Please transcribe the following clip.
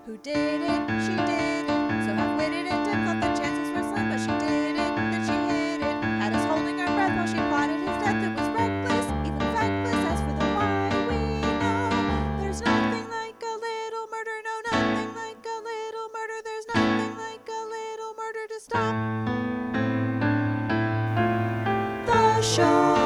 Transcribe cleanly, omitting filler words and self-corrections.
Who did it? She did it. So half-witted and dim, thought the chances were slim, but she did it. Then she hit it. Had us holding our breath while she plotted his death. It was reckless, even factless. As for the why, we know there's nothing like a little murder. No, nothing like a little murder. There's nothing like a little murder to stop the show.